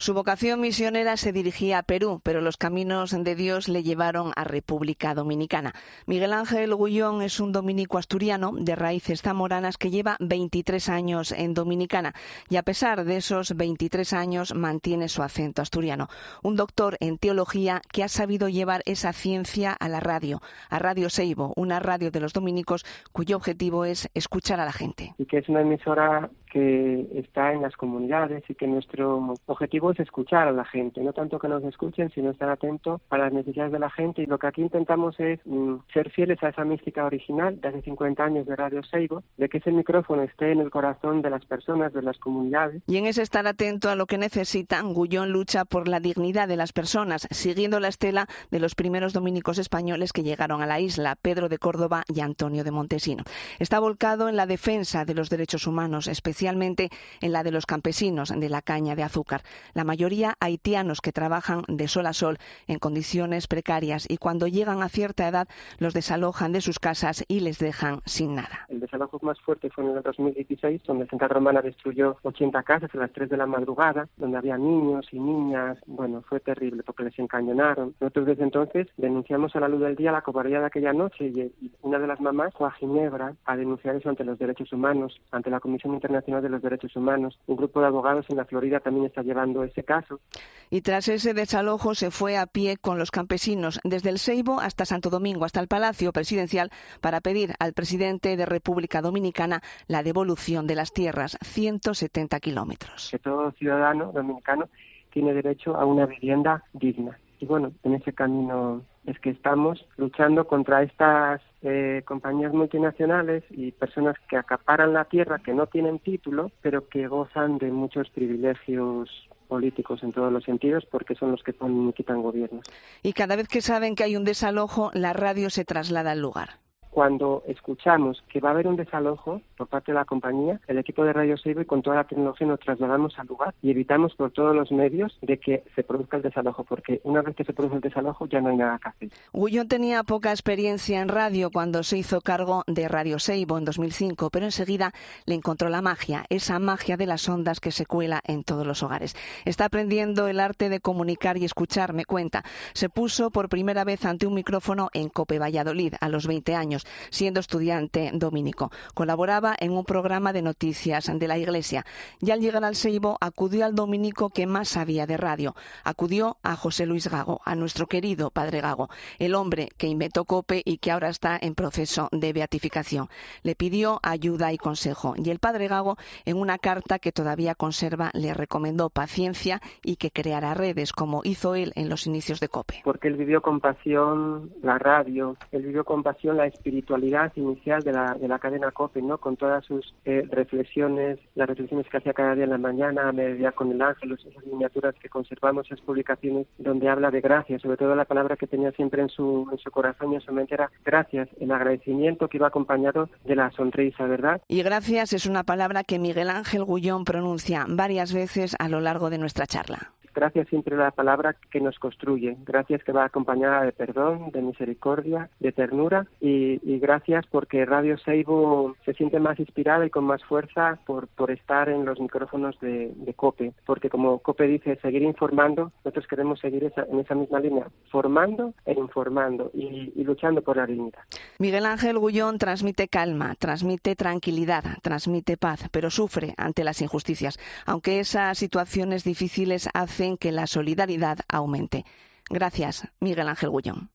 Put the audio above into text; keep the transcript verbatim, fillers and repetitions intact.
Su vocación misionera se dirigía a Perú, pero los caminos de Dios le llevaron a República Dominicana. Miguel Ángel Gullón es un dominico asturiano de raíces zamoranas que lleva veintitrés años en Dominicana y a pesar de esos veintitrés años mantiene su acento asturiano. Un doctor en teología que ha sabido llevar esa ciencia a la radio, a Radio Seibo, una radio de los dominicos cuyo objetivo es escuchar a la gente. Y que es una emisora que está en las comunidades y que nuestro objetivo es escuchar a la gente, no tanto que nos escuchen, sino estar atentos a las necesidades de la gente. Y lo que aquí intentamos es mm, ser fieles a esa mística original de hace cincuenta años de Radio Seibo, de que ese micrófono esté en el corazón de las personas, de las comunidades. Y en ese estar atento a lo que necesitan, Gullón lucha por la dignidad de las personas, siguiendo la estela de los primeros dominicos españoles que llegaron a la isla, Pedro de Córdoba y Antonio de Montesino. Está volcado en la defensa de los derechos humanos, especialmente en la de los campesinos de la caña de azúcar, la mayoría haitianos que trabajan de sol a sol en condiciones precarias y cuando llegan a cierta edad los desalojan de sus casas y les dejan sin nada. El desalojo más fuerte fue en el dos mil dieciséis, donde Central Romana destruyó ochenta casas a las tres de la madrugada, donde había niños y niñas. Bueno, fue terrible porque les encañonaron. Nosotros desde entonces denunciamos a la luz del día la cobardía de aquella noche y una de las mamás fue a Ginebra a denunciar eso ante los derechos humanos, ante la Comisión Internacional de los Derechos Humanos. Un grupo de abogados en la Florida también está llevando ese caso. Y tras ese desalojo se fue a pie con los campesinos desde el Seibo hasta Santo Domingo, hasta el Palacio Presidencial, para pedir al presidente de República Dominicana la devolución de las tierras, ciento setenta kilómetros. Que todo ciudadano dominicano tiene derecho a una vivienda digna. Y bueno, en ese camino es que estamos luchando contra estas eh, compañías multinacionales y personas que acaparan la tierra, que no tienen título, pero que gozan de muchos privilegios políticos en todos los sentidos, porque son los que ponen y quitan gobiernos. Y cada vez que saben que hay un desalojo, la radio se traslada al lugar. Cuando escuchamos que va a haber un desalojo por parte de la compañía, el equipo de Radio Seibo y con toda la tecnología nos trasladamos al lugar y evitamos por todos los medios de que se produzca el desalojo, porque una vez que se produce el desalojo ya no hay nada que hacer. Gullón tenía poca experiencia en radio cuando se hizo cargo de Radio Seibo en dos mil cinco, pero enseguida le encontró la magia, esa magia de las ondas que se cuela en todos los hogares. Está aprendiendo el arte de comunicar y escuchar, me cuenta. Se puso por primera vez ante un micrófono en COPE Valladolid a los veinte años. Siendo estudiante dominico. Colaboraba en un programa de noticias de la Iglesia y al llegar al Seibo acudió al dominico que más sabía de radio. Acudió a José Luis Gago, a nuestro querido padre Gago, el hombre que inventó COPE y que ahora está en proceso de beatificación. Le pidió ayuda y consejo y el padre Gago, en una carta que todavía conserva, le recomendó paciencia y que creara redes como hizo él en los inicios de COPE. Porque él vivió con pasión la radio, él vivió con pasión la espiritualidad espiritualidad inicial de la, de la cadena COPE, ¿no? Con todas sus eh, reflexiones, las reflexiones que hacía cada día en la mañana, a mediodía con el ángel, esas miniaturas que conservamos, esas publicaciones donde habla de gracias, sobre todo la palabra que tenía siempre en su, en su corazón y en su mente era gracias, el agradecimiento que iba acompañado de la sonrisa, ¿verdad? Y gracias es una palabra que Miguel Ángel Gullón pronuncia varias veces a lo largo de nuestra charla. Gracias siempre la palabra que nos construye, gracias que va acompañada de perdón, de misericordia, de ternura y, y gracias porque Radio Seibo se siente más inspirada y con más fuerza por, por estar en los micrófonos de, de COPE, porque como COPE dice, seguir informando, nosotros queremos seguir esa, en esa misma línea, formando e informando y, y luchando por la dignidad. Miguel Ángel Gullón transmite calma, transmite tranquilidad, transmite paz, pero sufre ante las injusticias, aunque esas situaciones difíciles hacen que la solidaridad aumente. Gracias, Miguel Ángel Gullón.